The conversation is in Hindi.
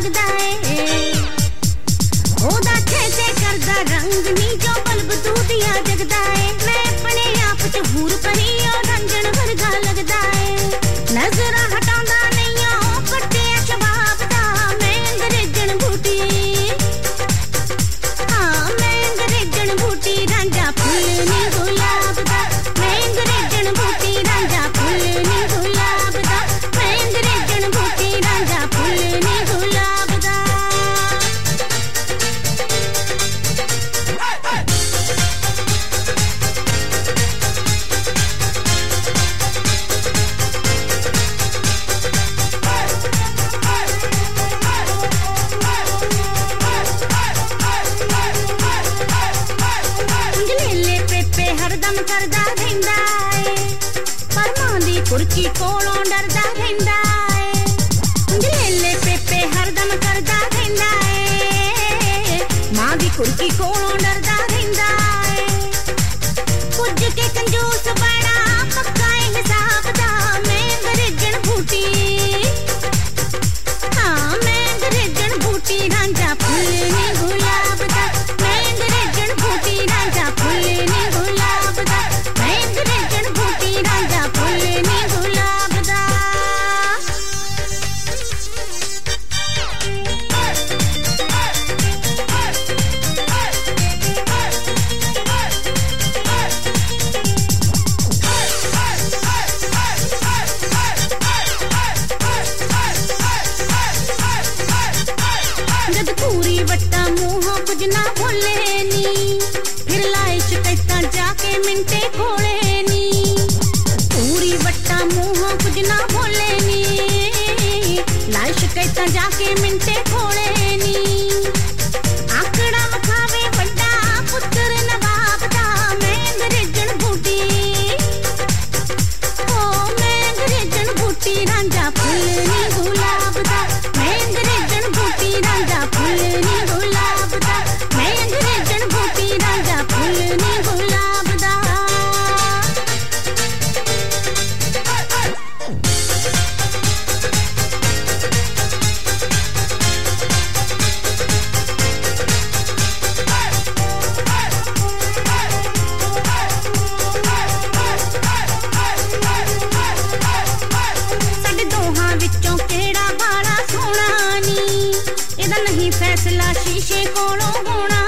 लगदा है ओदा छे करदा रंग नी जो बल्ब तू दिया जगदा है मैं अपने आप च हूर परी ओ रंजन वर्गा लगदा है नजरा हटांदा नहीं ओ पट्टिया शबाब दा मैं अंग्रेजन बूटी हाँ मैं अंग्रेजन बूटी रांझा फुल नी गुलाब दा मैं अंग्रेजन बूटी रांझा फुल नी गुलाब दा मैं अंग्रेजन बूटी रांझा फुल नी गुलाब दा हरदम करदा रहिंदा है पर मां दी कुर्की कोलों डरदा रहिंदा है लेले पेपे हरदम करदा रहिंदा है मां दी कुर्की कोलों डरदा रहिंदा है कुछ के कंजूस बड़ा पक्का हिसाब दा मैं अंग्रेजन बूटी हाँ मैं अंग्रेजन बूटी रांझा फुल नी गुलाब दा मैं अंग्रेजन बूटी रांझा फुल नी गुलाब दा मैं अंग्रेजन बूटी रांझा फुल नी गुलाब दा जद पूरी वट्टा मुंहों कुछ ना बोले नी फिर लाए शिकायतां जाके मिंटे खोले नी पूरी वट्टा मुंहों कुछ ना बोले नी लाए शिकायतां जाके मिंटे खोले नी आंकड़ा वखावे वड्डा पुत्र नवाब दा मैं अंग्रेजन बूटी ओ मैं अंग्रेजन बूटी रांझा फुल नी गुलाब दा मैं अंग्रेजन बूटी रांझा फुल नी गुलाब दा मैं अंग्रेजन बूटी रांझा फुल नी गुलाब दा साडे दोहां विचों केड़ा बाला सोहना नी एदा नहीं फैसला शीशे कोलों होना